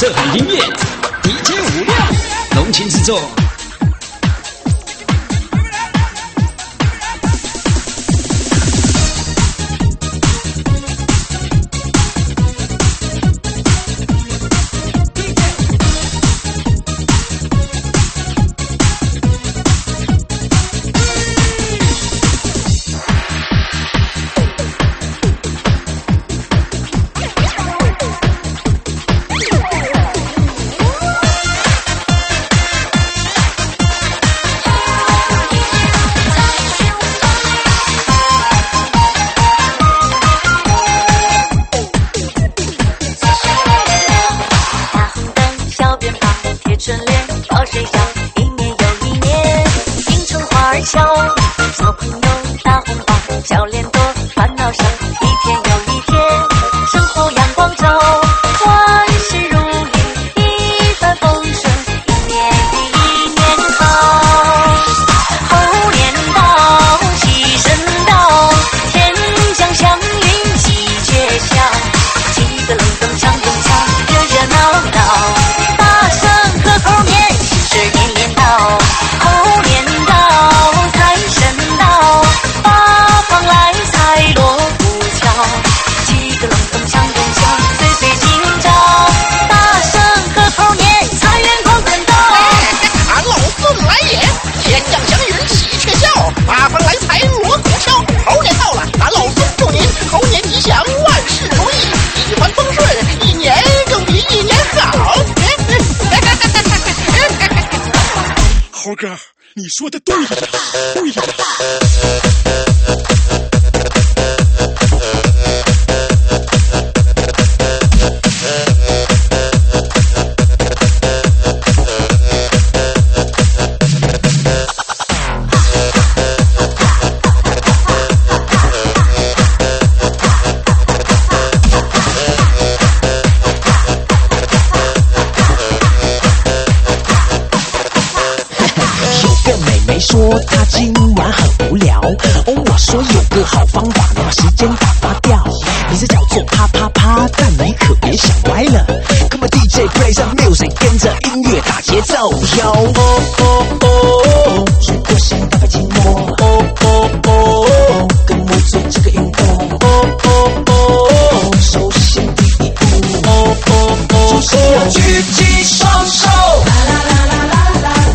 色海音乐 DJ 无量浓情制作。 小朋友大红包，笑脸多，烦恼少，一天又一天，生活阳光照，万事如意，一帆风顺，一年比一年好。猴年到，喜神到，天降祥云喜鹊笑，几个隆咚锵咚锵，热热闹闹，大圣和猴年，喜事年年到。猴年到，财神到，八方来财锣鼓敲，几个隆咚锵咚锵，岁岁紧张，大圣和猴年，财源广滚到。 俺老孙来也，天降祥云喜鹊笑，八方来财锣鼓敲。猴年到了，俺老孙祝您猴年吉祥，万事如意，一帆风顺，一年更比一年好。 猴哥，你说的对的呀，对的呀。 说他今晚很无聊，我说有个好方法能把时间打发掉，名字叫做啪啪啪，但你可别想歪了。Come on DJ play some music， 跟着音乐打节奏。哟哦哦哦，如果想打发寂寞，哦哦哦，跟我做这个运动。哦哦哦，首先第一步，哦哦哦，就是要举起双手。啦啦啦啦啦。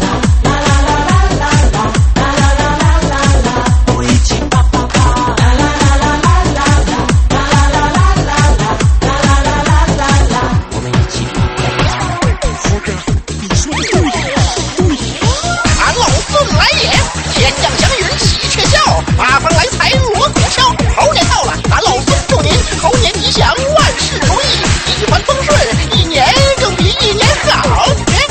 猴年吉祥，万事如意，一帆风顺，一年更比一年好。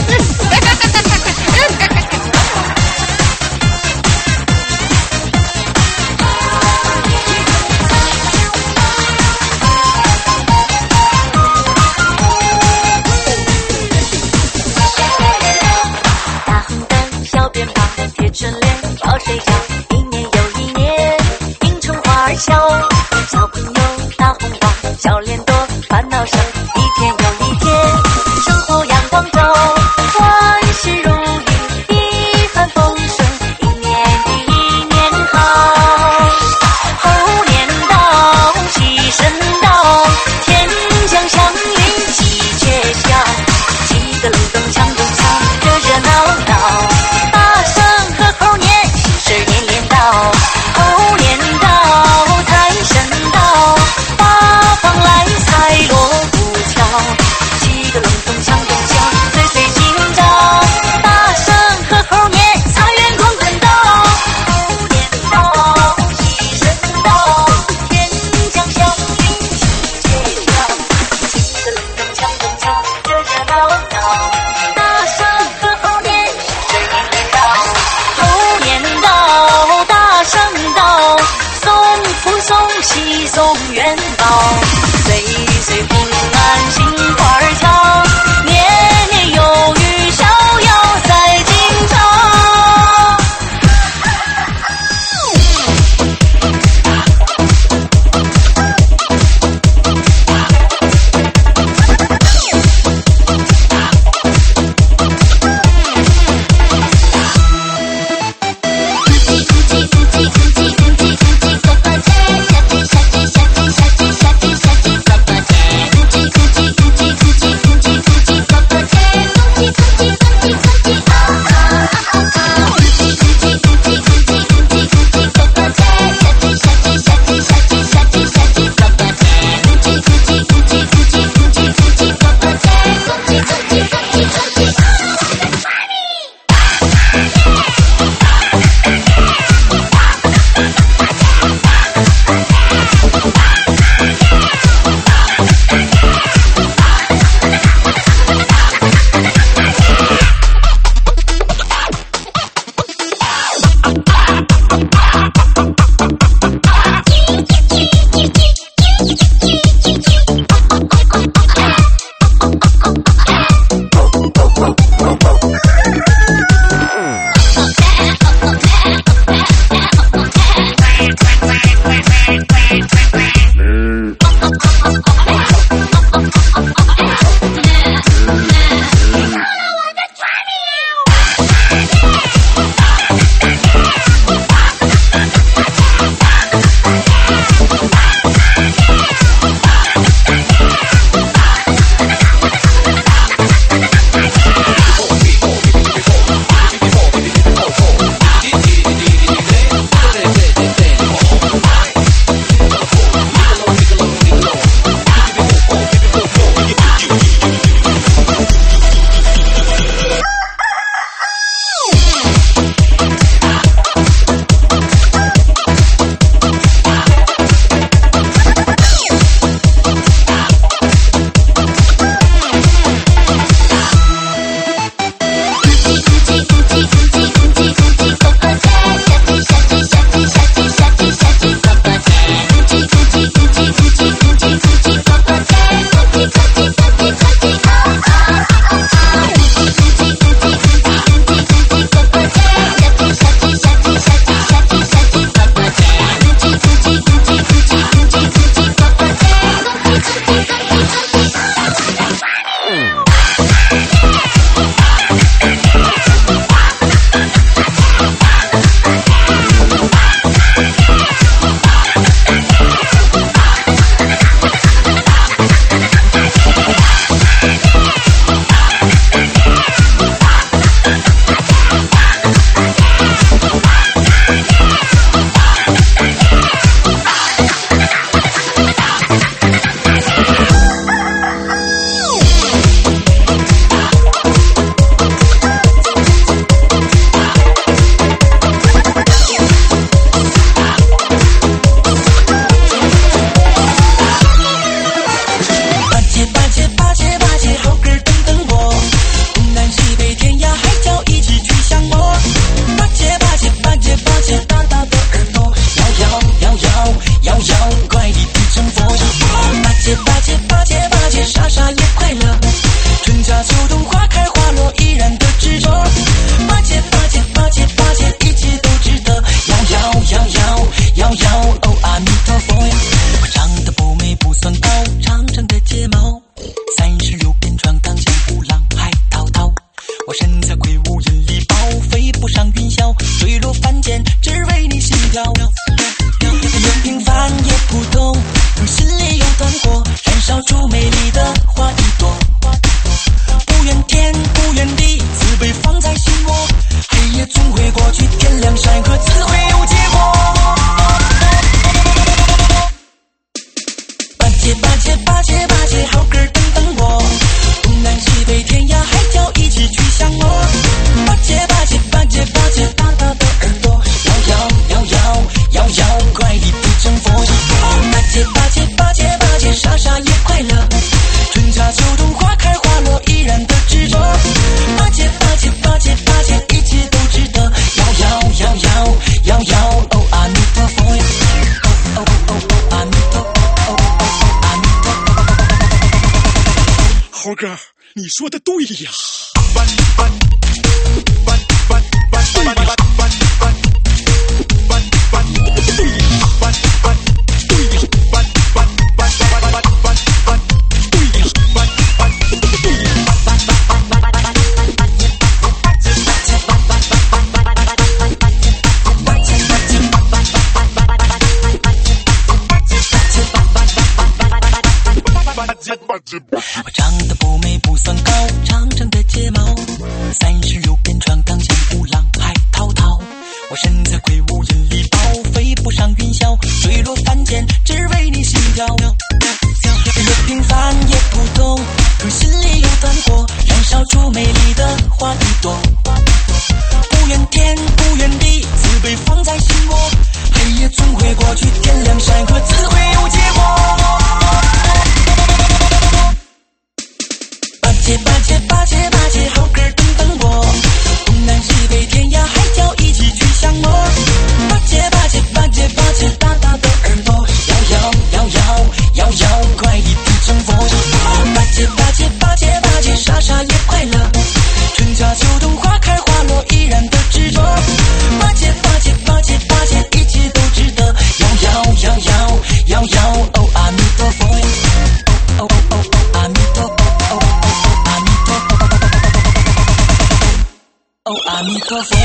大红灯，小鞭炮，贴春联，抱睡觉，一年又一年，迎春花儿笑，小朋友大红包，笑脸多，烦恼少，一天又一天，生活阳光照，万事如意，一帆风顺，一年比一年好。猴年到，喜神到，天降祥云喜鹊笑，几个隆咚锵咚锵，热热闹闹，大圣和猴年，喜事年年到。猴年到，财神到，八方来财锣鼓敲，几个隆咚锵咚锵，岁岁紧张，大圣和猴年，财源广滚到。猴年到，喜神到，天降祥云喜鹊笑，几个隆咚锵咚锵，热热闹闹，大圣和猴年，喜事哥，你说的对呀。 我长得不美不算高，长长的睫毛，36边穿钢枪虎狼海滔滔。我身材魁梧引力爆，飞不上云霄，坠落凡间只为你心跳。也平凡也普通，可心里有团火，燃烧出美丽的花一朵。不怨天不怨地，慈悲放在心窝，黑夜总会过去，天亮山河自会有结果。巴结，好歌等等我，东南西北天涯海角一起去相摸。巴结，大大的耳朵，摇，快一地成佛。巴结，傻也快乐，春夏秋冬花开花落依然的执着。巴结，一切都值得。摇，哦阿弥陀佛，哦阿弥陀佛。哦，阿弥陀佛。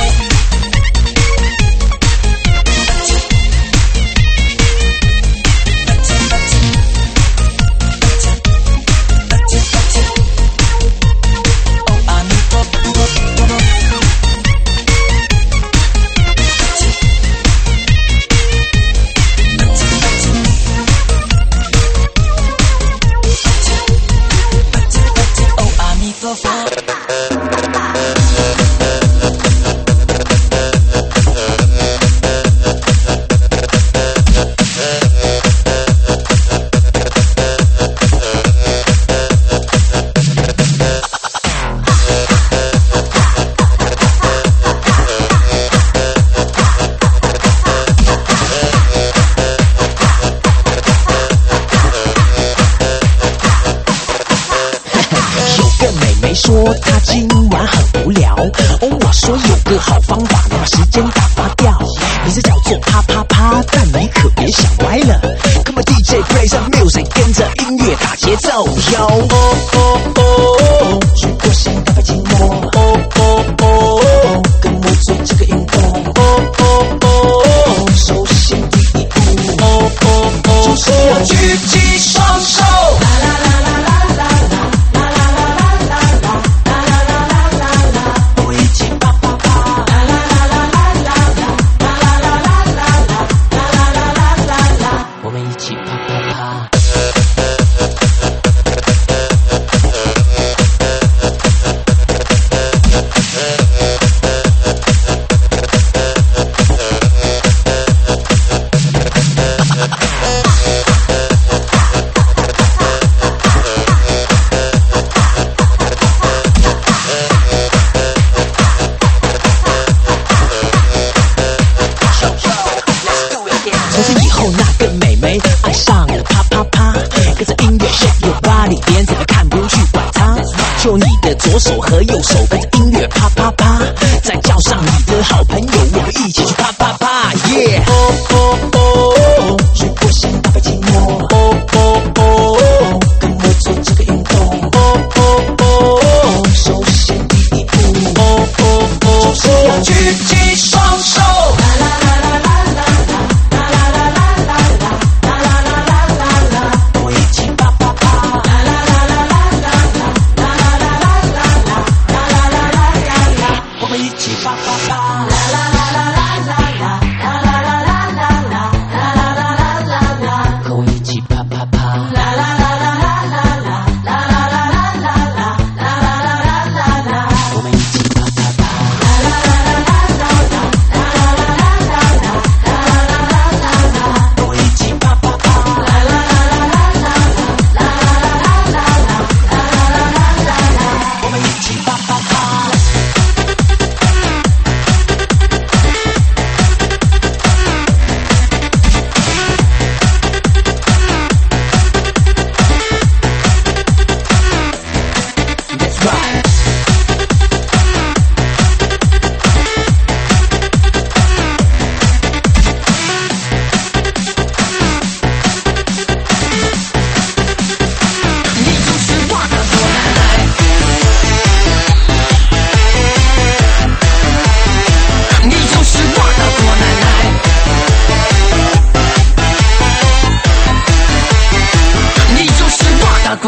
说他今晚很无聊，我说有个好方法能把时间打发掉，名字叫做啪啪啪，但你可别想歪了。Come on DJ play some music， 跟着音乐打节奏。哟哦哦哦，如果想打败寂寞，哦哦哦，跟我做这个运动。哦哦哦，首先第一步，哦哦哦，就是要举起双手。就你的左手和右手跟着音乐啪啪啪，再叫上你的好朋友，我们一起去啪啪啪，耶！哦哦哦，如果想打败寂寞，哦哦哦，跟我做这个运动，哦哦哦，首先第一步，哦哦哦，就是要举起双手。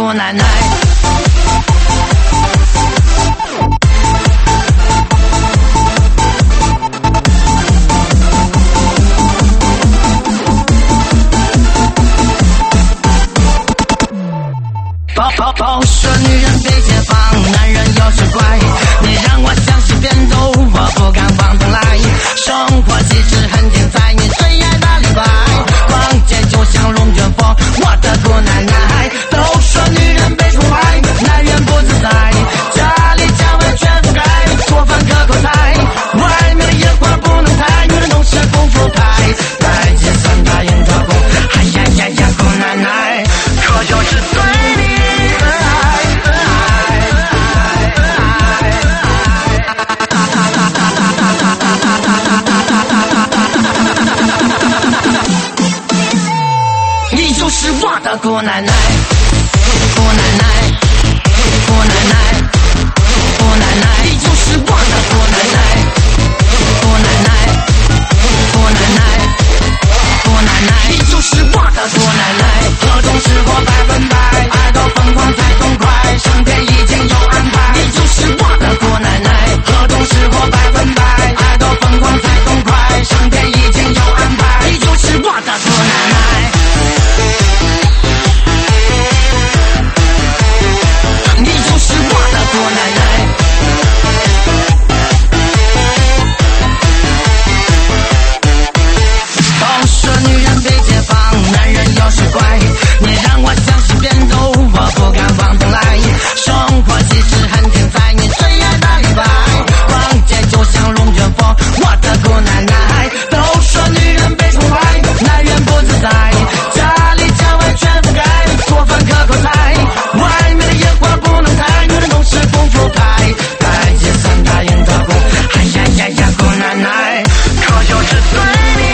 姑奶奶。都说女人被解放，男人有时乖。你让我想起变奏，我不敢忘东来。生活其实很精彩，你最爱哪里摆？逛街就像龙卷风，我的姑奶奶。都说女人被宠坏，男人不自在。家里家外全覆盖，做饭可口菜。外面的野花不能采，女人都是功夫派。来接三大营特工，哎呀呀呀，姑奶奶，可就是随你。你就是我的姑奶奶，姑奶奶，姑奶奶，姑奶奶，你就是我的姑奶奶，姑奶奶，姑奶奶，姑奶奶，你就是我的姑奶奶。各种时候100%，爱到疯狂才痛快，上天已经有安排。你就是我的姑奶奶。各种时候100%，爱到疯狂才痛快，上天已经有安排。你就是我的姑奶奶。你就是我的姑奶奶。都说女人被解放，男人有时乖。你让我想起变奏，我不敢忘东来。生活其实很精彩，你最爱哪里摆？逛街就像龙卷风，我的姑奶奶。都说女人被宠坏，男人不自在。家里家外全覆盖，做饭可口菜。外面的野花不能采，女人都是功夫派。来接三大营特工，哎呀呀呀，姑奶奶，可就是随你。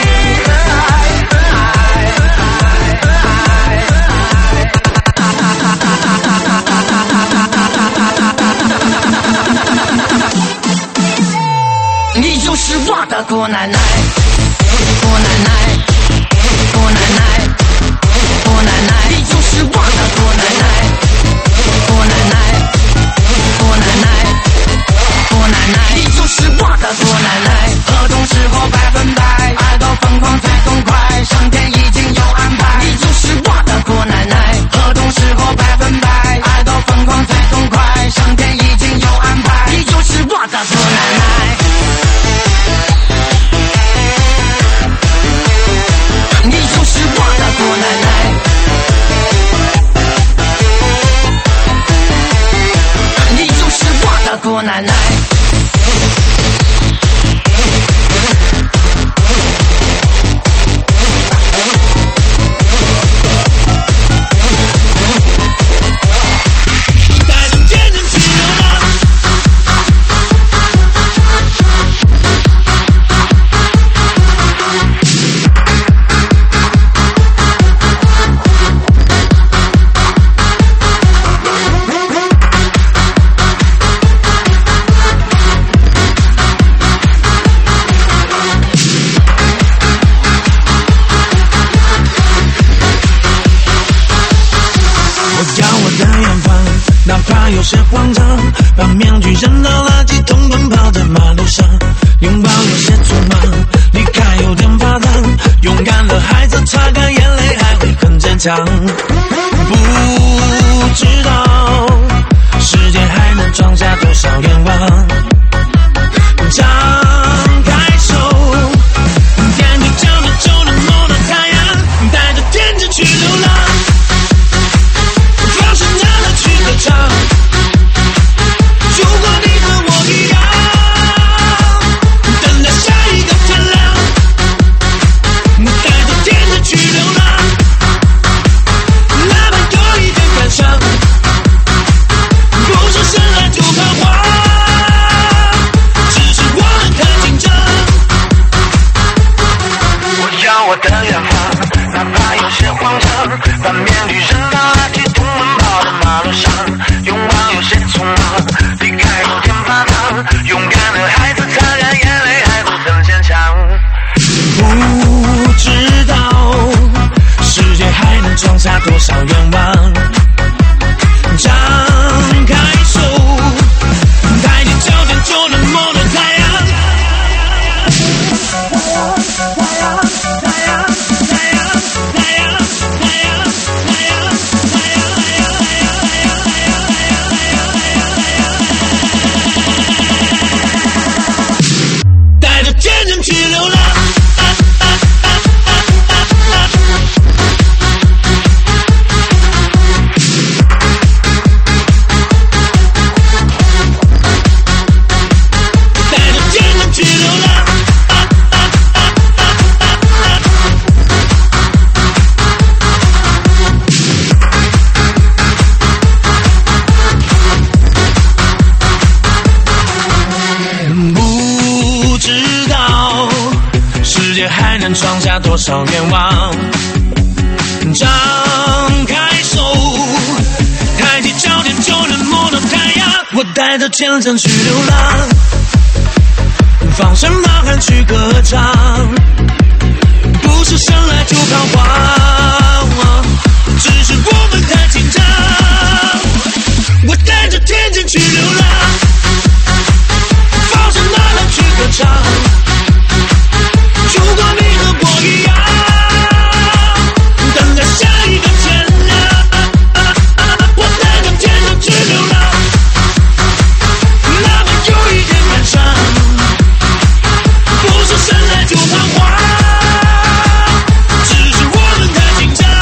你就是我的姑奶奶，姑奶奶，姑奶奶，姑奶奶，你就是我的姑奶奶，姑奶奶，姑奶奶，姑奶奶，你就是我的姑奶奶。各种时候100%，爱到疯狂才痛快，上天已经有安排。你就是我的姑奶奶。各种时候100%，爱到疯狂才痛快，上天已经有安排。你就是我的姑奶奶。你就是我的姑奶奶。你就是我的姑奶奶。 哪怕有些慌张，把面具扔到垃圾桶，奔跑在马路上，拥抱有些匆忙，离开有点发烫，勇敢的孩子擦干眼泪还会很坚强。不知道世界还能装下多少愿望，张开手，踮着脚的就能摸到太阳，带着天使去流浪，放声让它去歌唱。如果你和我一样，等待下一个天亮，带着天使去流浪，哪怕有一点感伤，不是生来就彷徨。 天真去流浪。 创下多少愿望？张开手，抬起脚尖就能摸到太阳。我带着天真去流浪，放声呐喊去歌唱，不是生来就彷徨，只是我们太紧张。我带着天真去流浪，放声呐喊去歌唱。如果你和我一样，等待下一个天亮，我带着天真去流浪，哪怕有一天感伤，不是生来就彷徨，只是我们太紧张。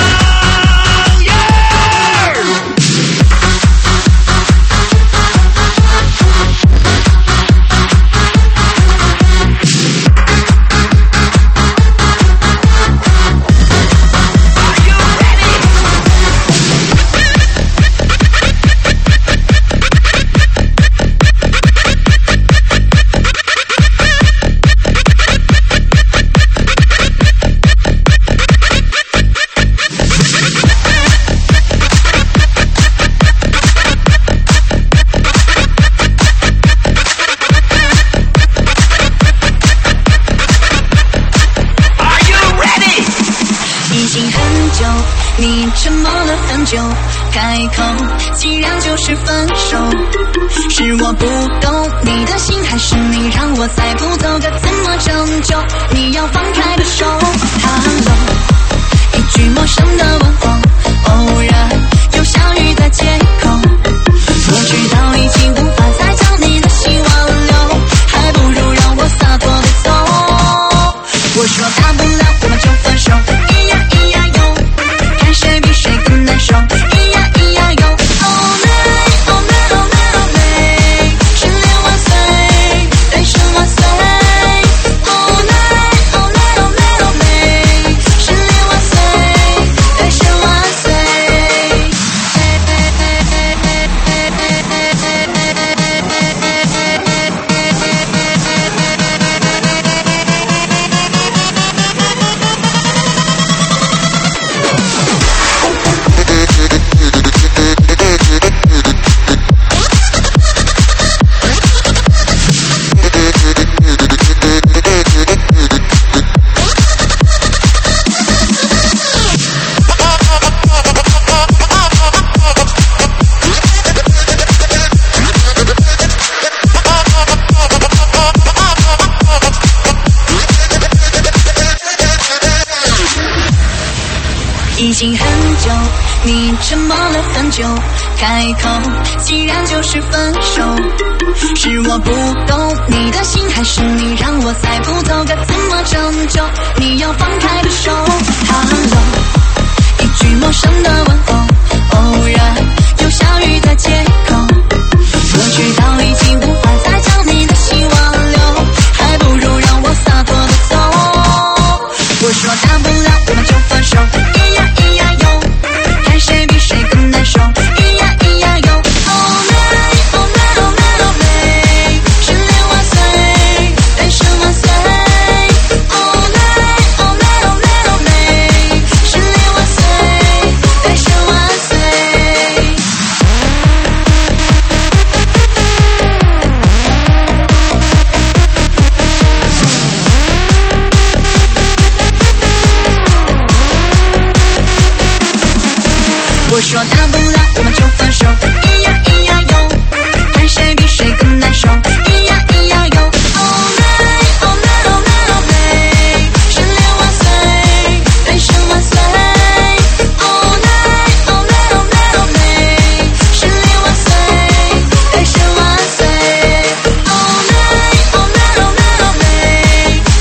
你沉默了很久，开口既然就是分手，是我不懂你的心，还是你让我猜不透该怎么拯救？你要放开的手 ，Hello， 一句陌生的问候，偶然又相遇在街口，我知道已经无法再将你的心挽留，还不如让我洒脱的走。我说大不了我们就分手，咿呀咿呀哟。看谁比谁更难受，咿呀咿呀哟 ，Oh night oh night oh night oh night， 10年万岁，单身万岁 ，Oh night oh night oh night oh night， 10年万岁，单身万岁。已经很久，你沉默了很久，开口既然就是分手，是我不懂你的心，还是你让我猜不透该怎么拯救？你要放开的手 ，Hello， 一句陌生的问候，偶然又相遇在街口，我知道已经无法再将你的心挽留，还不如让我洒脱的走。我说大不了我们就分手。谁比谁更难受？咿呀咿呀哟 ，Oh night oh night oh night oh night， 10年万岁，单身万岁 ，Oh night oh night oh night oh night， 10年万岁，单身万岁。我说大不了我们就分手，咿呀咿呀哟，看谁比谁更难受，咿呀咿呀哟 ，Oh night oh night oh night oh night， 10年万岁，单身万岁 ，Oh night oh night oh night oh night， 10年万岁，单身万岁 ，Oh night oh night oh night oh night，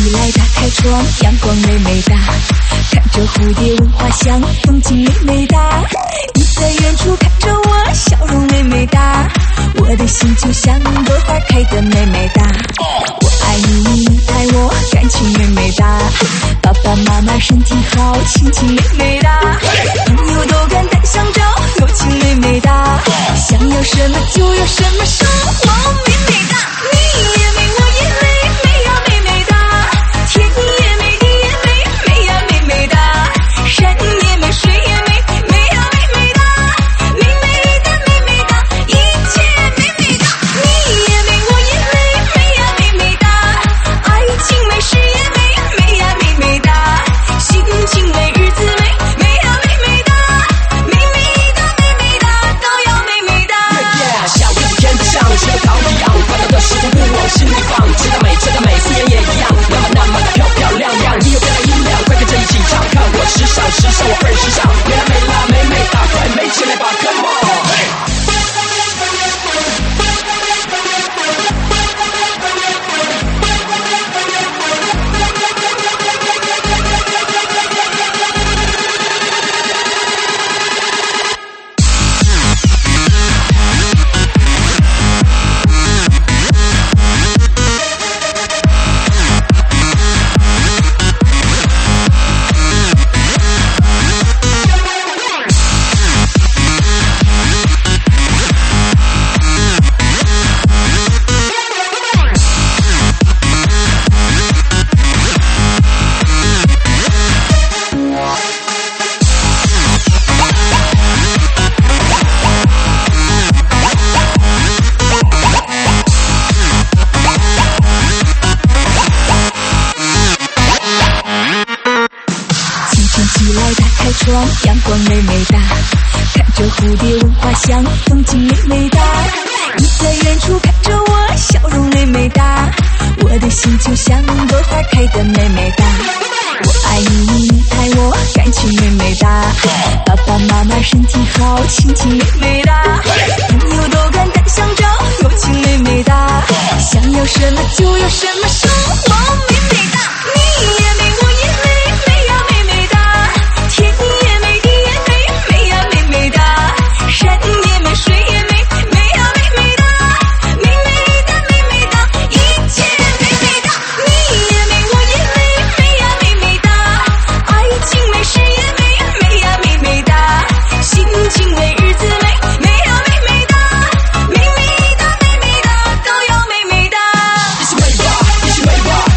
起来，打开窗，阳光美美哒，看着蝴蝶闻花香，风景美美哒。你在远处看着我，笑容美美哒，我的心就像朵花开得美美哒。我爱你，你爱我，感情美美哒，爸爸妈妈身体好，心情美美哒，朋友都敢单相照，友情美美哒，想要什么就有什么，生活美美哒。你也美，我也美，美呀美美哒，天也美，地也美，美呀美美哒，山也美，水也美，美呀美美哒，美美哒美美哒，一切美美哒。你也美，我也美，美呀美美哒，爱情美，事业美，美呀美美哒，心情美，日子美，美呀美美哒，美美哒美美哒，都要美美哒。 像一天像雪糕一样，快乐的事情不往心里放，觉得美，觉得美，思念也一样，那么的漂漂亮亮，音乐变得音量，快跟着一起唱，看我时尚，时尚我倍儿时尚，美啦美啦美美哒，快美起来吧 ，Come on！ 阳光美美哒，看着蝴蝶闻花香，风景美美哒。你在远处看着我，笑容美美哒，我的心就像朵花开得美美哒。我爱你，你爱我，感情美美哒，爸爸妈妈身体好，心情美美哒，朋友都敢单相照，友情美美哒，想要什么就有什么，生活美美哒。你也美，我也美，美呀美美哒，天也美，地也美，美呀美美哒，山也美，水也美，美呀美美哒，美美哒美美哒，一切美美哒。你也美，我也美，美呀美美哒，爱情美，事业美，美呀美美哒，心情美，日子美，美呀美美哒，美美哒美美哒，都要美美哒。 一起美吧，一起美吧。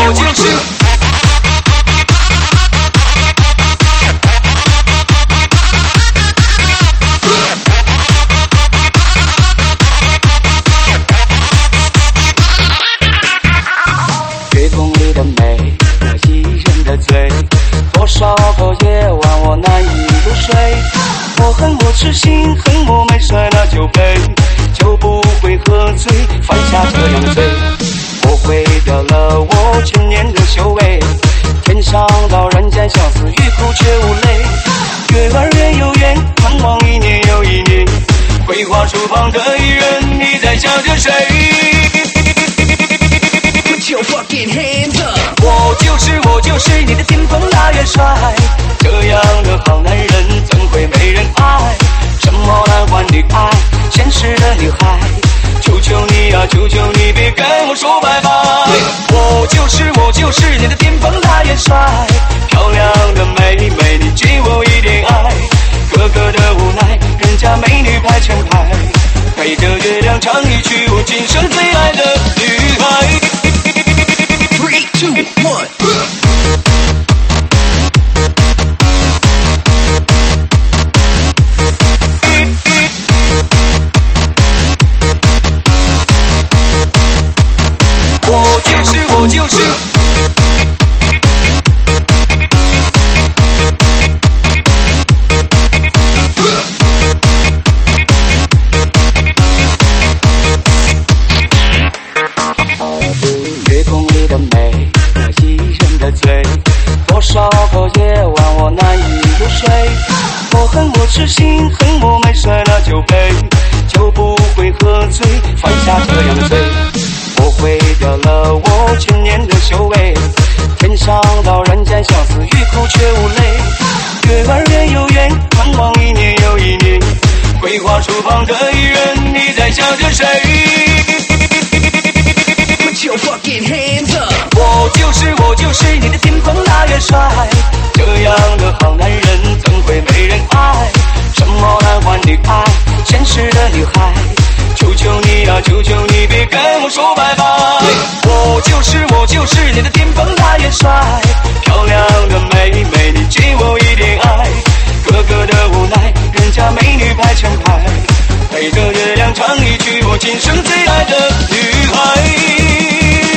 我就是。 月光里的美，那一人的醉，多少个夜晚我难以入睡。我恨我痴心，恨我没摔那酒杯，就不会喝醉，犯下这样的罪。我毁掉了我千年的修为，天上到人间，相思欲哭却无泪。月儿圆又圆，盼望一年又一年。桂花树旁的一人，你在想着谁？我就是你的顶峰大元帅，这样的好男人怎会没人爱？什么男欢女爱，现实的女孩，求求你啊，求求你别跟我说拜拜。我就是你的顶峰大元帅，漂亮的妹妹，你给我一点爱。哥哥的无奈，人家美女排成排，陪着月亮唱一曲我今生最爱的女孩。3, 2, 1。我就是。月光里的美，那一人的醉，多少个夜晚我难以入睡。我恨我痴心，恨我没摔那酒杯，就不会喝醉，犯下这样的罪。我毁掉了我千年的修为，天上到人间，相思欲哭却无泪。月儿圆又圆，盼望一年又一年。桂花树旁的一人，你在想着谁？我就是你的顶峰大元帅，这样的好男人怎会没人爱？什么男欢女爱，现实的女孩，求求你啊，求求你别跟我说拜拜。我就是你的顶峰大元帅，漂亮的妹妹，你给我一点爱。哥哥的无奈，人家美女排成排，陪着月亮唱一曲我今生最爱的女孩。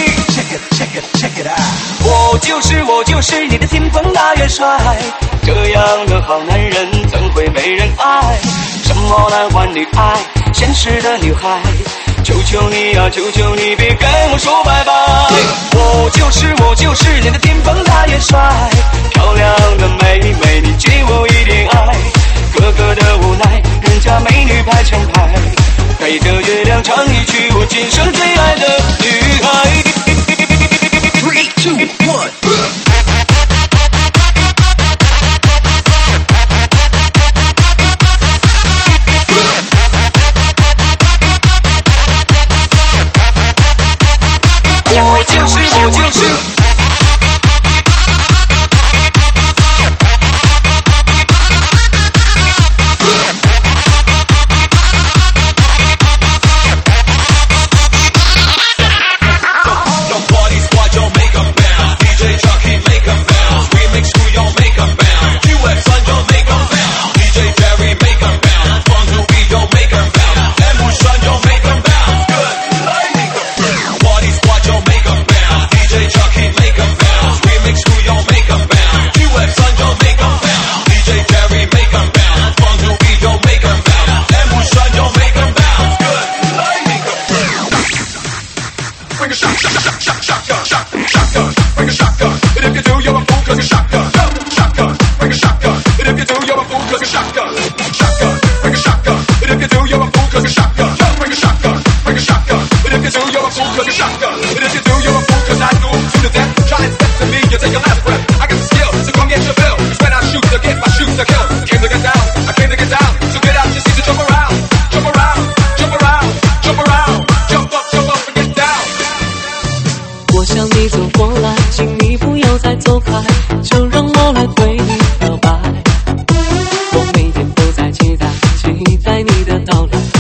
我就是你的顶峰大元帅，这样的好男人怎会没人爱？什么男欢女爱，现实的女孩，求求你啊，求求你别跟我说拜拜。我就是你的顶峰大元帅，漂亮的妹妹，你给我一点爱。哥哥的无奈，人家美女排成排，陪着月亮唱一曲我今生最爱的女孩。3, 2, 1。我就是。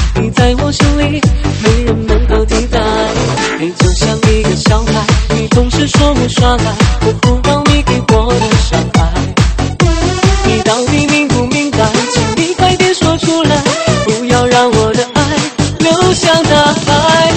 你就像一个小孩，你总是是说我耍赖，我不要你给我的伤害。你到底明不明白？请你快点说出来，不要让我的爱流向大海。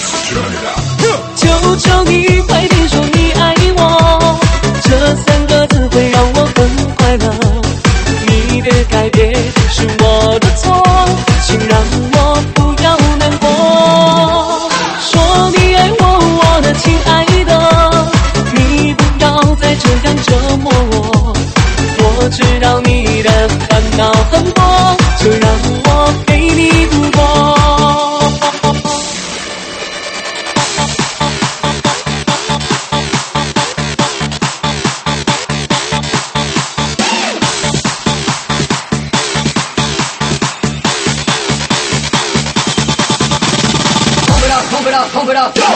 求求你快点说你爱我，这3个字会让我很快乐。你的改变是我的错，请让我不要难过。说你爱我，我的亲爱的，你不要再这样折磨我。我知道你的烦恼很多，就让我陪你度过。 Pump it up, go!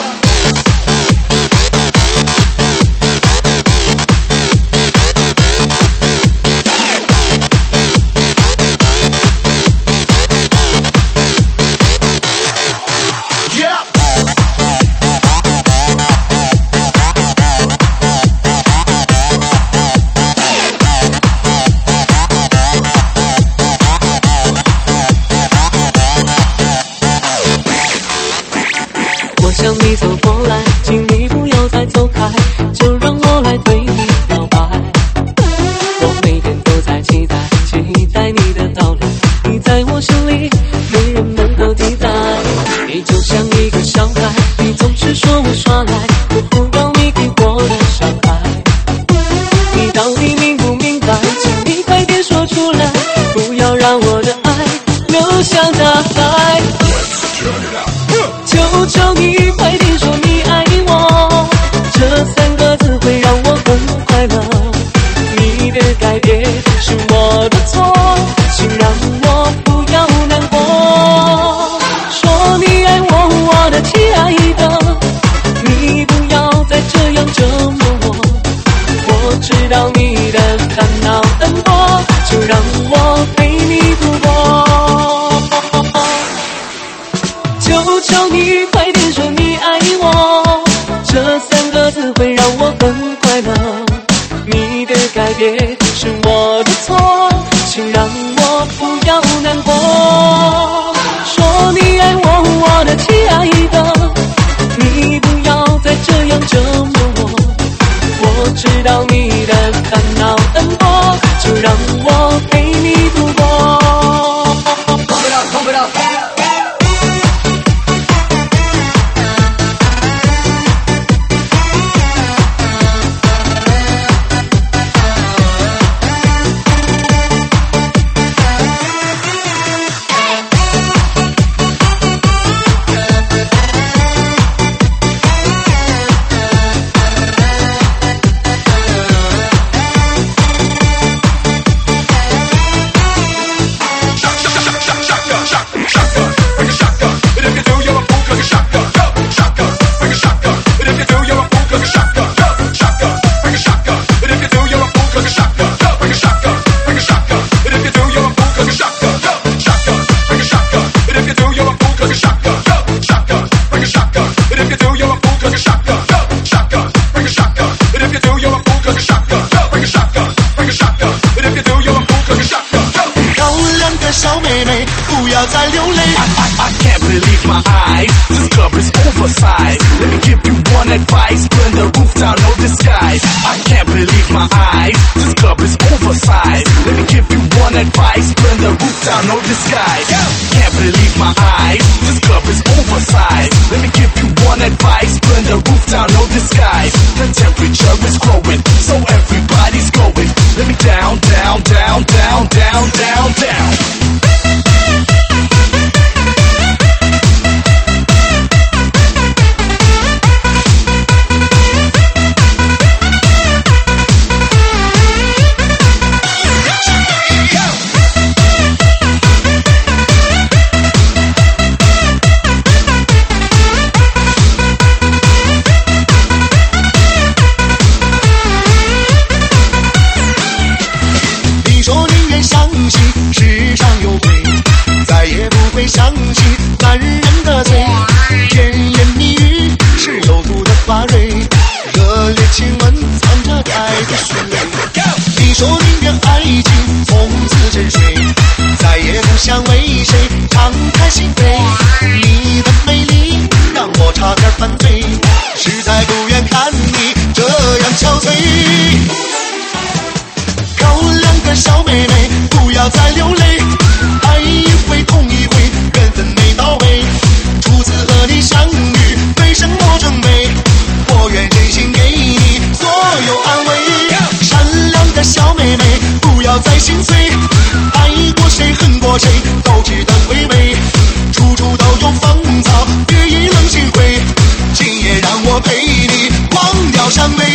向你走过来，请你不要再走开，就让我来对你表白。我每天都在期待你的到来，你在我心里没人能够替代。你就像一个小孩，你总是说我耍赖，我不要你给我的伤害。你到底明不明白？请你快点说出来，不要让我的爱流向大海。求求你快点说你爱我，这3个字会让我很快乐。你的改变是我的错，请让我不要难过。说你爱我，我的亲爱的，你不要再这样折磨我。我知道你的烦恼很多，就让我陪你度过。求求你快点说你爱我，这3个字会让我很快乐。你的改变是我的错，请让我不要难过。说你爱我，我的亲爱的，你不要再这样折磨我。我知道你的烦恼很多，就让我陪你度过。 Pump it up, pump it up. I can't believe my eyes. This club is oversized. Let me give you one advice. Burn the roof down, no disguise. I can't believe my eyes. This club is oversized. Let me give you one advice. Burn the roof down, no disguise. Can't believe my eyes. This club is oversized. Let me give you one advice. Burn the roof down, no disguise. The temperature is growing, so everybody's going. Let me down, down, down, down, down, down, down. 开心扉。你的美丽让我差点犯罪，实在不愿看你这样憔悴。漂亮的小妹妹，不要再流泪，爱一回痛一回，缘分没到位。初次和你相遇，没什么准备，我愿真心给你所有安慰。善良的小妹妹，不要再心碎，爱过谁恨过谁都值得回味，处处都有芳草，别意冷心灰。今夜让我陪你忘掉伤悲。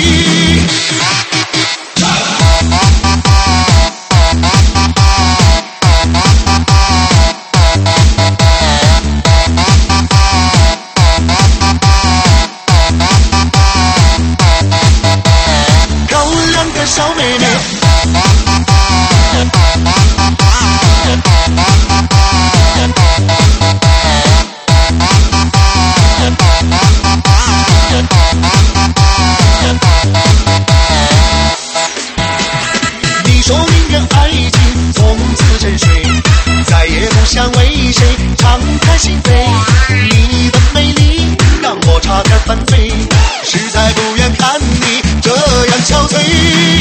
小妹妹，你说宁愿爱情从此沉睡，再也不想为谁敞开心扉。你的美丽让我差点犯罪，实在不愿看你这样憔悴。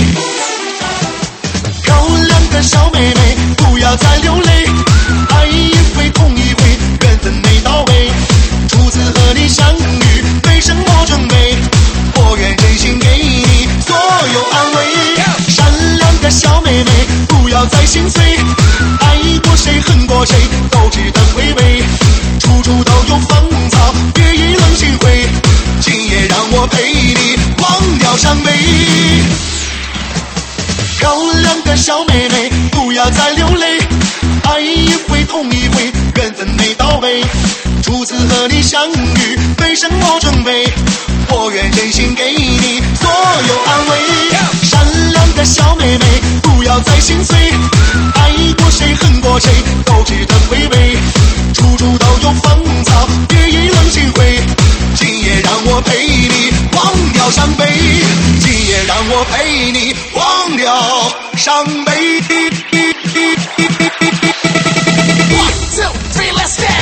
漂亮的小妹妹，不要再流泪，爱一回痛一回，缘分没到位。初次和你相遇，没什么准备，我愿真心给你所有安慰。善良的小妹妹，不要再心碎，爱过谁恨过谁都值得回味，处处都有芳草，别意冷心灰。今夜让我陪你忘掉伤悲。漂亮的小妹妹，不要再流泪，爱一回痛一回，缘分没到位。初次和你相遇，没什么准备，我愿真心给你所有安慰。善良的小妹妹，不要再心碎，爱过谁恨过谁都值得回味，处处都有芳草，别意冷心灰。今夜让我陪你忘掉伤悲，今夜让我陪你忘掉伤悲。 One, two, three, let's go.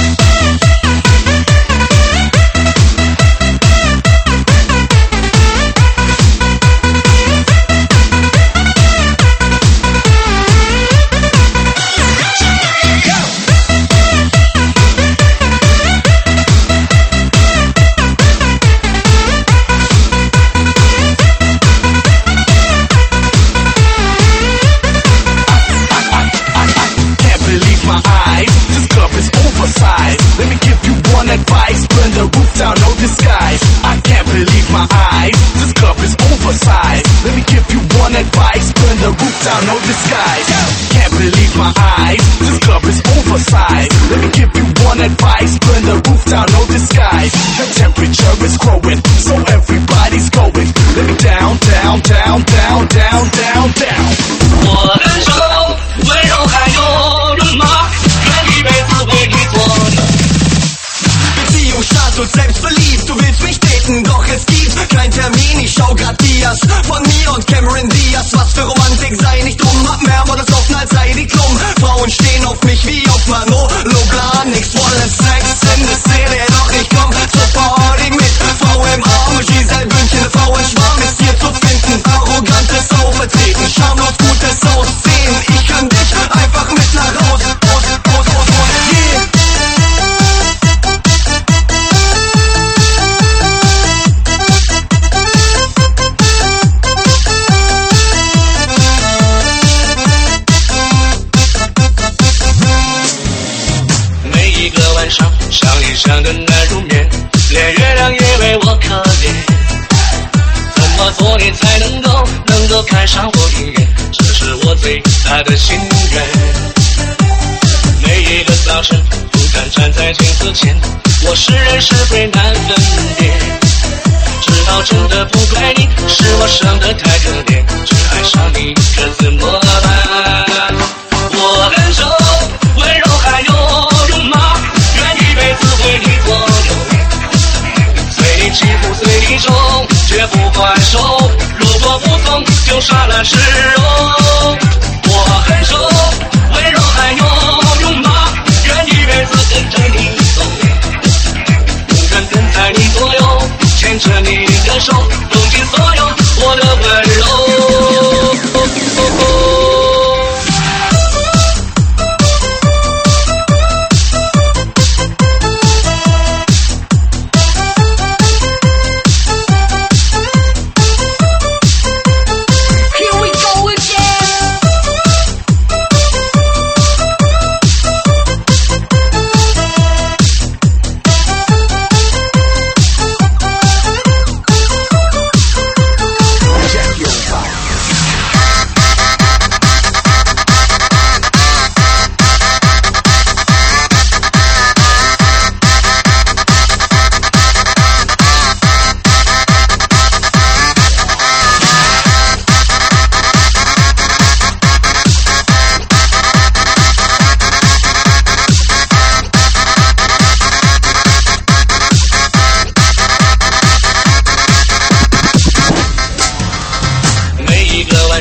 Let me give you one advice, burn the roof down, no disguise. I can't believe my eyes, this cup is oversized. Let me give you one advice, burn the roof down, no disguise. Can't believe my eyes, this cup is oversized. Let me give you one advice, burn the roof down, no disguise. The temperature is growing, so everybody's going. Let me down, down, down, down, down, down, down. 我的手温柔还有戎马，愿一辈子为你做牛。 Beziehungsstatus selbstverliebt, du willst mich daten, doch es gibt kein Termin. Ich schau grad Dias von mir und Cameron Diaz. Was für Romantik, sei nicht dumm, hab mehr Mord als offen, als sei die dumm. Frauen stehen auf mich wie auf Manolo Blahn. Nix wollen Sex in der Szene, doch ich komm zur Party mit Frau im Arm. Giselle Bündchen, eine Frau in Schwarm ist hier zu finden. Arrogantes Auftreten, schamlos gutes Aussehen. Ich kann dich einfach mit nach Hause, yeah. 想你想个难入眠，连月亮也为我可怜。怎么做你才能够看上我一眼？这是我最大的心愿。每一个早晨，不敢站在镜子前，我是人是非难分辨。知道真的不怪你，是我生得太可怜，只爱上你可怎么办？我的手温柔还有戎马，愿一辈子为你做牛。随你起伏随你冲，绝不还手。如果不从，就杀了示弱。我很熟，温柔还有戎马，愿一辈子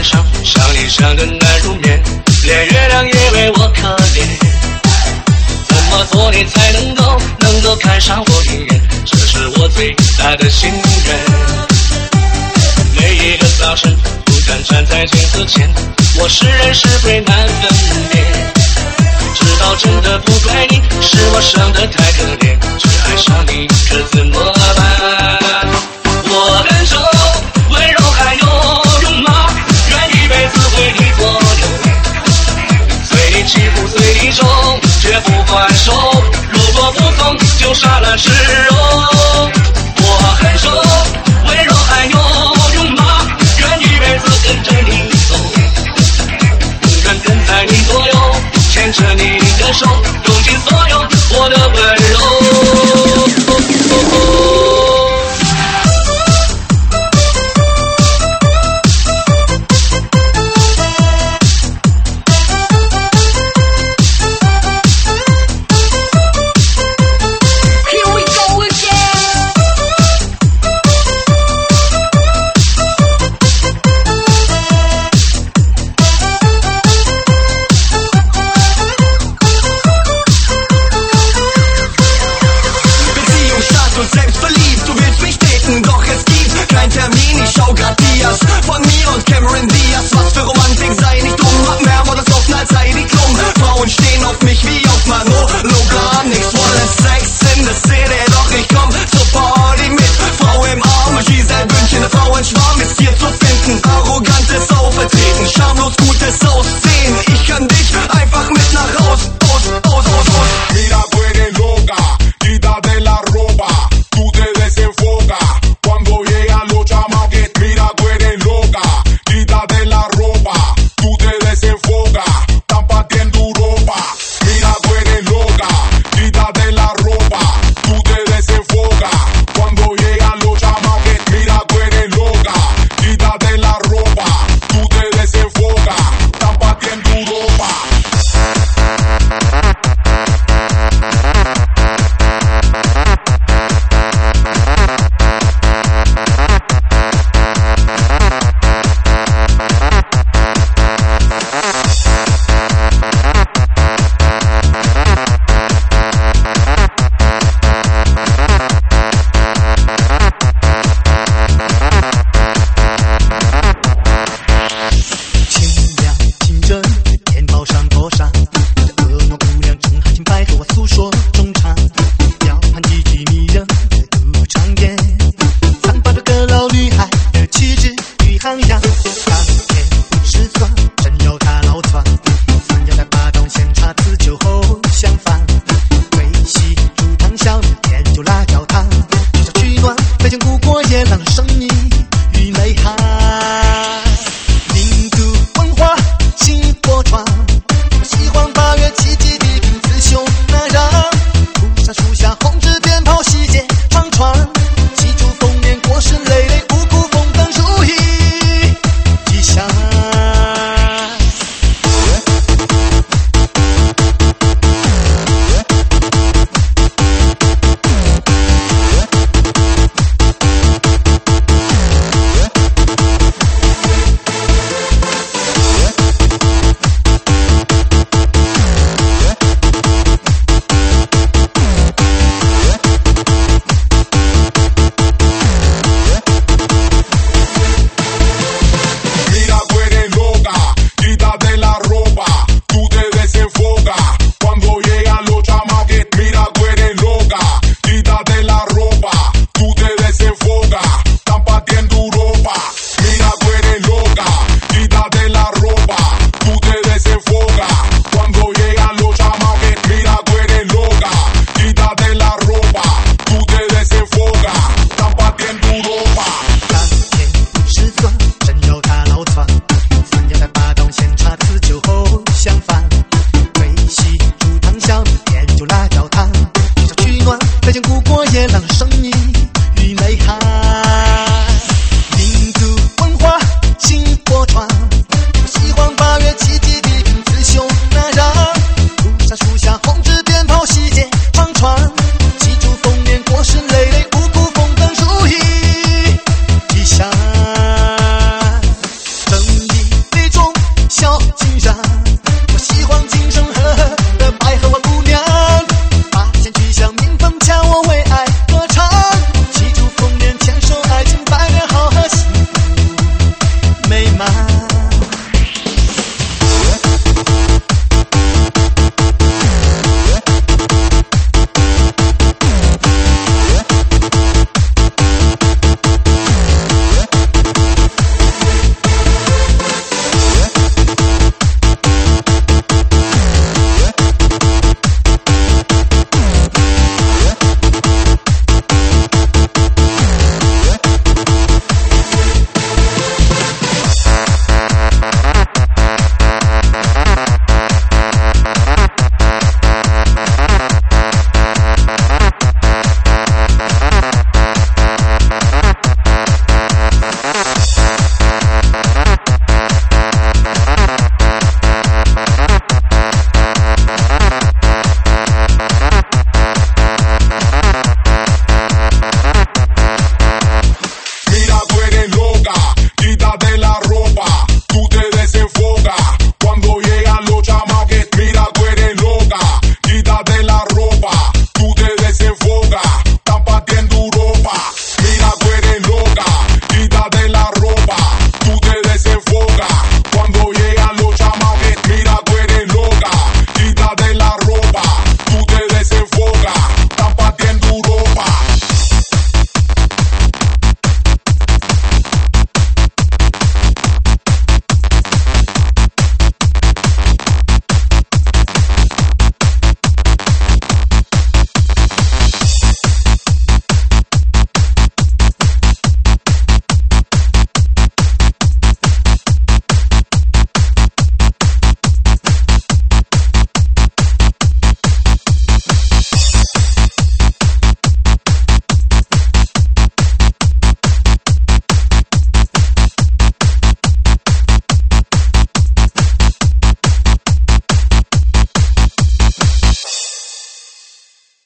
晚上，想你想得难入眠，连月亮也为我可怜。怎么做你才能够看上我一眼？这是我最大的心愿。每一个早晨，不敢站在镜子前，我是人是非难分辨。知道真的不怪你，是我生得太可怜，只爱上你可怎么办？我感受温柔还有勇猛，愿一辈子为你左右，随你起伏随你冲，绝不还手。如果不从，就杀了吃肉。我感受温柔还有勇猛，愿一辈子跟着你走，永远跟在你左右，牵着你的手。